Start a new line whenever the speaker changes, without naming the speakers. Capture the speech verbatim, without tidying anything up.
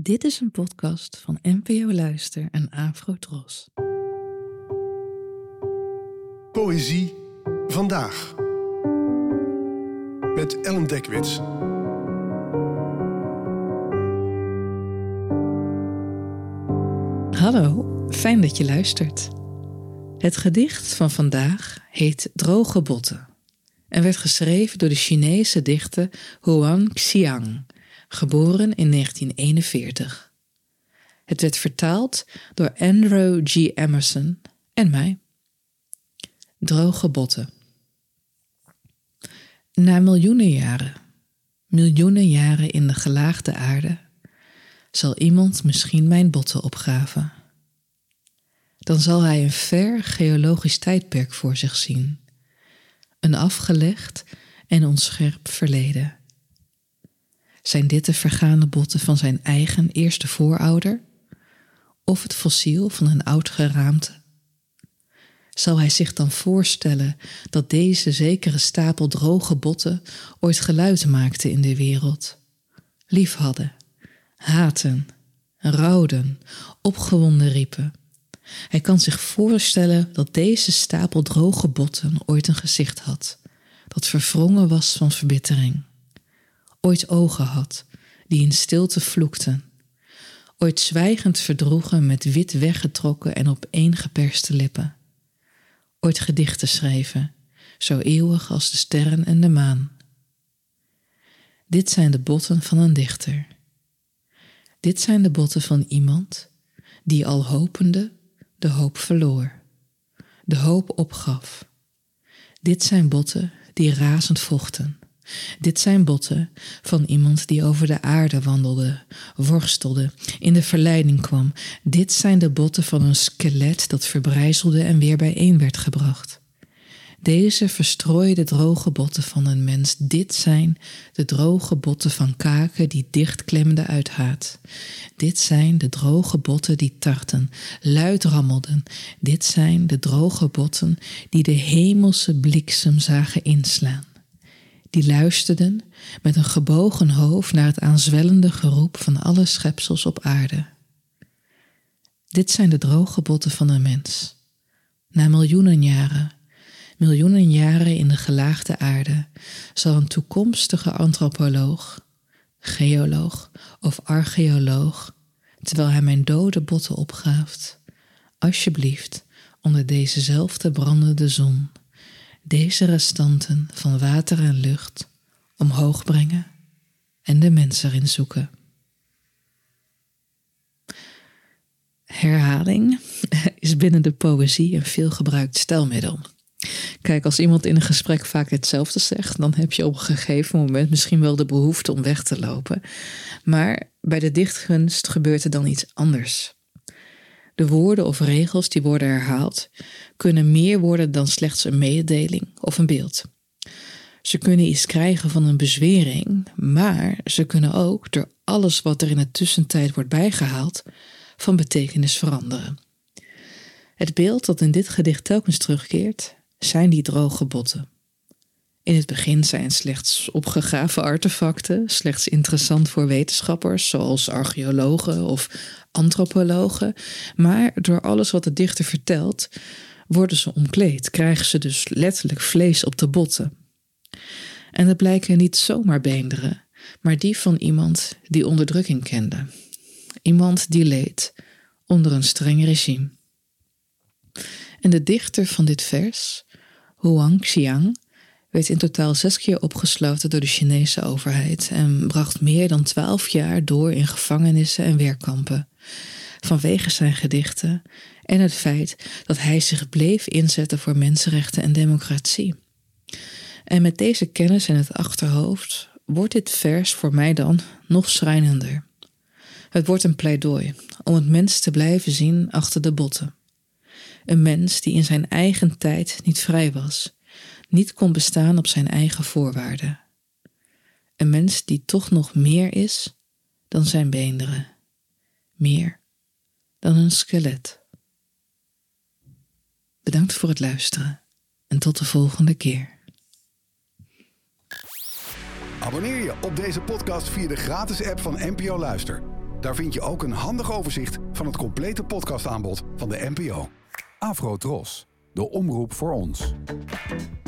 Dit is een podcast van N P O Luister en Afro-Tros.
Poëzie vandaag. Met Ellen Dekwits.
Hallo, fijn dat je luistert. Het gedicht van vandaag heet Droge Botten en werd geschreven door de Chinese dichter Huang Xiang, geboren in negentien eenenveertig. Het werd vertaald door Andrew G. Emerson en mij. Droge botten. Na miljoenen jaren, miljoenen jaren in de gelaagde aarde, zal iemand misschien mijn botten opgraven. Dan zal hij een ver geologisch tijdperk voor zich zien, een afgelegd en onscherp verleden. Zijn dit de vergane botten van zijn eigen eerste voorouder? Of het fossiel van een oud geraamte? Zal hij zich dan voorstellen dat deze zekere stapel droge botten ooit geluid maakte in de wereld? Lief hadden, haatten, rouwden, opgewonden riepen. Hij kan zich voorstellen dat deze stapel droge botten ooit een gezicht had, dat verwrongen was van verbittering. Ooit ogen had, die in stilte vloekten. Ooit zwijgend verdroegen met wit weggetrokken en opeengeperste lippen. Ooit gedichten schreven, zo eeuwig als de sterren en de maan. Dit zijn de botten van een dichter. Dit zijn de botten van iemand die al hopende de hoop verloor, de hoop opgaf. Dit zijn botten die razend vochten. Dit zijn botten van iemand die over de aarde wandelde, worstelde, in de verleiding kwam. Dit zijn de botten van een skelet dat verbrijzelde en weer bijeen werd gebracht. Deze verstrooide droge botten van een mens, dit zijn de droge botten van kaken die dichtklemden uit haat. Dit zijn de droge botten die tarten, luid rammelden. Dit zijn de droge botten die de hemelse bliksem zagen inslaan. Die luisterden met een gebogen hoofd naar het aanzwellende geroep van alle schepsels op aarde. Dit zijn de droge botten van een mens. Na miljoenen jaren, miljoenen jaren in de gelaagde aarde, zal een toekomstige antropoloog, geoloog of archeoloog, terwijl hij mijn dode botten opgraaft, alsjeblieft onder dezezelfde brandende zon, deze restanten van water en lucht omhoog brengen en de mens erin zoeken. Herhaling is binnen de poëzie een veelgebruikt stijlmiddel. Kijk, als iemand in een gesprek vaak hetzelfde zegt, dan heb je op een gegeven moment misschien wel de behoefte om weg te lopen. Maar bij de dichtkunst gebeurt er dan iets anders. De woorden of regels die worden herhaald, kunnen meer worden dan slechts een mededeling of een beeld. Ze kunnen iets krijgen van een bezwering, maar ze kunnen ook, door alles wat er in de tussentijd wordt bijgehaald, van betekenis veranderen. Het beeld dat in dit gedicht telkens terugkeert, zijn die droge botten. In het begin zijn slechts opgegraven artefacten, slechts interessant voor wetenschappers, zoals archeologen of antropologen, maar door alles wat de dichter vertelt, worden ze omkleed, krijgen ze dus letterlijk vlees op de botten. En dat blijken niet zomaar beenderen, maar die van iemand die onderdrukking kende. Iemand die leed onder een streng regime. En de dichter van dit vers, Huang Xiang, werd in totaal zes keer opgesloten door de Chinese overheid en bracht meer dan twaalf jaar door in gevangenissen en werkkampen, vanwege zijn gedichten en het feit dat hij zich bleef inzetten voor mensenrechten en democratie. En met deze kennis in het achterhoofd wordt dit vers voor mij dan nog schrijnender. Het wordt een pleidooi om het mens te blijven zien achter de botten. Een mens die in zijn eigen tijd niet vrij was, niet kon bestaan op zijn eigen voorwaarden. Een mens die toch nog meer is dan zijn beenderen. Meer dan een skelet. Bedankt voor het luisteren en tot de volgende keer.
Abonneer je op deze podcast via de gratis app van N P O Luister. Daar vind je ook een handig overzicht van het complete podcastaanbod van de N P O. Afro Tros, de omroep voor ons.